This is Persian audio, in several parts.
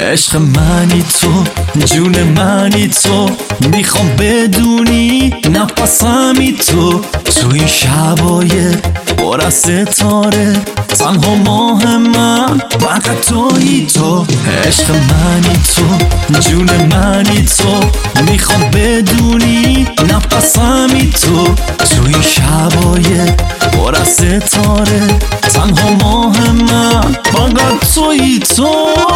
عشق منی تو، جون منی تو، میخوام بدونی نفسمی تو این شبای پر از ستاره، تنها ماه من فقط تویی تو. عشق منی تو، جون منی تو، میخوام بدونی نفسمی تو این شبای پر از ستاره، تنها ماه من فقط تویی تو.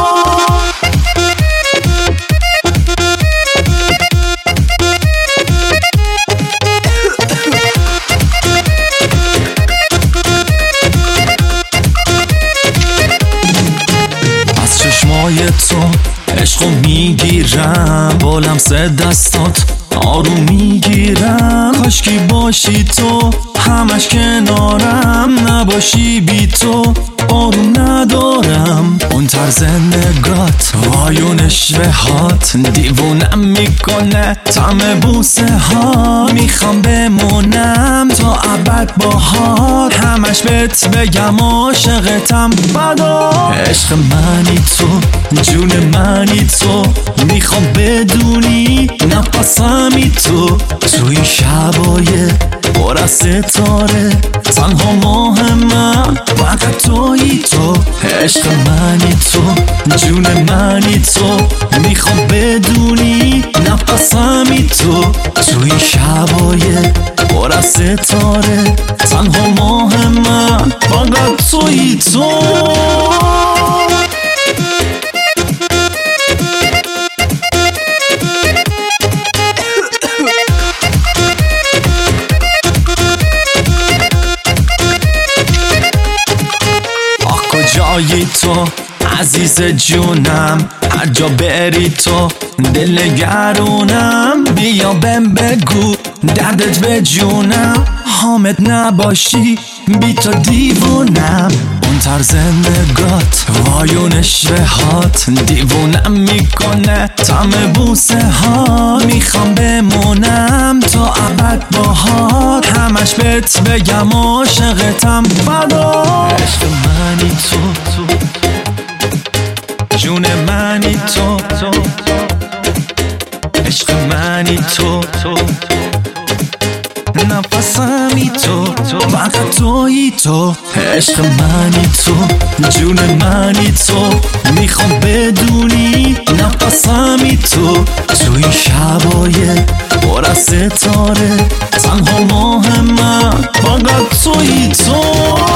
چشمای تو عشقو میگیرم، با لمس دستات آروم میگیرم. کاشکی باشی تو همش کنارم، نباشی بی تو آروم ندارم. اون طرز نگات وای اون اشوهات دیوونم میکنه، طعم بوسه ها میخوام بمونم تا ابد باهات، همش بهت بگم عاشقتم بدا. عشق منی تو، جون منی تو، میخوام بدونی نفسمی تو این شبای پر از ستاره، تنها ماه من فقط تویی تو. عشق منی تو، جون منی تو، میخوام بدونی نفسمی تو این شبای پر از ستاره، تنها ماه من فقط تویی تو. کجایی تو عزیز جونم، هر جا بری تو دل نگرونم. بیا بهم بگو دردت به جونم، حامد نباشی بی تو دیوونم. اون طرز نگات وای اون اشوهات دیوونم میکنه، طعم بوسه ها میخوام بمونم تا ابد باهات، همش بهت بگم عاشقتم فدا. عشق منی تو، جون منی تو، عشق منی تو، نفسمی تو فقط تویی تو. عشق منی تو، جون منی تو، میخوام بدونی نفسمی تو این شبای پر از ستاره، تنها ماه من فقط تویی تو.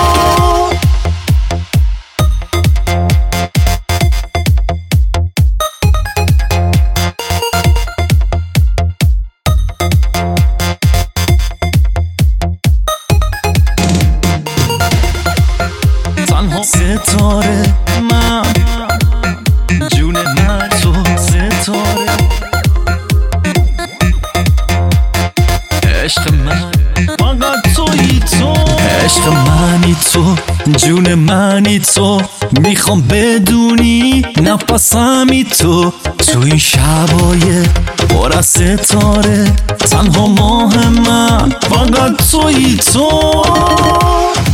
ستاره من، جون من تو ستاره. عشق من فقط تویی تو. عشق منی تو، جون منی تو، میخوام بدونی نفسمی تو این شبای پر از ستاره، تنها ماه من فقط تویی تو.